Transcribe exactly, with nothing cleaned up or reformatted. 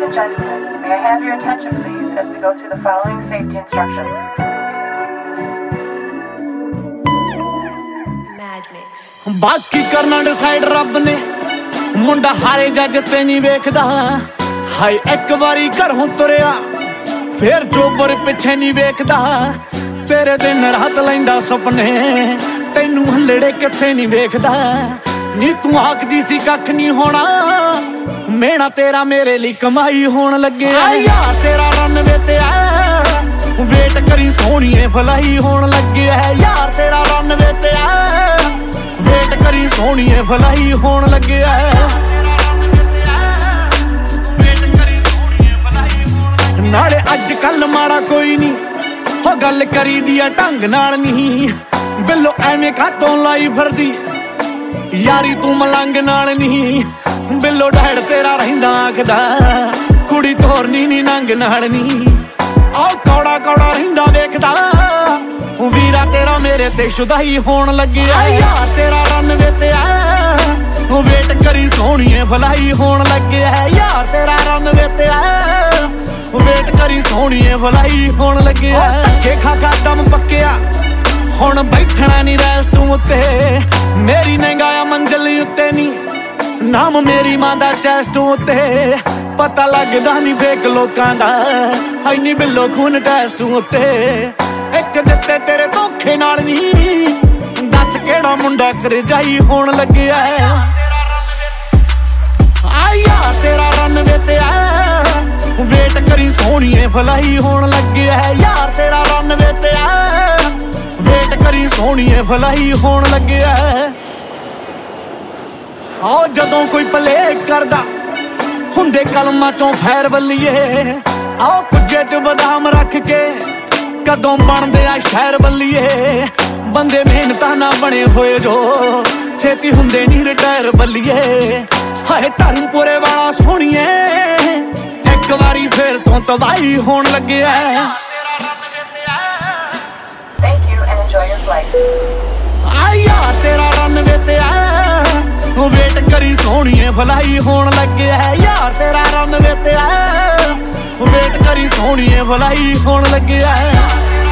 Ladies and gentlemen, may I have your attention please as we go through the following safety instructions. बाकी करना decide रब ने मुंडा हारे जज ते नहीं वेखदा हाय एक बारी घरों तुरिया फिर चोबर पिछे नहीं वेखदा तेरे दिन रात लैंदा सुपने तैनू हल्लड़े किथे नहीं वेखदा नी तू आखदी सी कख नहीं होना मेरा तेरा मेरे लिए कमाई होन लगे यार तेरा रनवे ते आ वेट करी सोहणीए भलाई होन लगे है यार तेरा रनवे ते आ वेट करी सोहणीए भलाई होन लगे नाले अज कल माड़ा कोई नहीं हो गल करी दिया ढंग नाल नहीं बिल्लो एवें कातों लाई फिरदी यारी तू मलंग नाल नहीं बिल्लो डैड तेरा रहिंदा आखदा कुड़ी तोरनी नी नंग नाल नहीं आओ कौड़ा कौड़ा रहिंदा वेखदा वीरा तेरा मेरे ते शुदाई होन लगे यार तेरा रनवे ते आ वेट करी सोहणीए भलाई होन लगे है यार तेरा रनवे ते आ वेट करी सोहणीए भलाई होन लगे धक्के खा खा दम पक्किया हुण बैठना नी रेस्ट उत्ते मेरी नंगाया मंजिल उत्ते नी नाम मेरी मां दा चेस्ट उत्ते पता लगदा नी फेक लोकां दा हाय नी बिल्लो खून टेस्ट उत्ते एक दिते तेरे धोखे नाल नी दस केड़ा मुंडा कर जाई होन लगे आया तेरा रनवे ते आ वेट करी सोहणीए भलाई होन लगे है यार तेरा रनवे ते आ वेट करी सोहणीए भलाई होन लगे आओ जदों कोई प्ले करदा हुंदे कलमां चों फैर बल्लीए आओ कुज्जे च बदाम रख के कदों बनदे आ शहर बल्लीए बंदे मेहनतां ना बने होए जो छेती हुंदे नी रिटायर बल्लीए हाय धर्मपुरे वाला सोहणीए एक बारी फिर तो तबाही होन लगे Thank you and enjoy your flight. आया तेरा रनवे ते आ वेट करी सोहणीए भलाई होन लगे है यार तेरा रनवे ते आ वेट करी सोहणीए भलाई होन लगे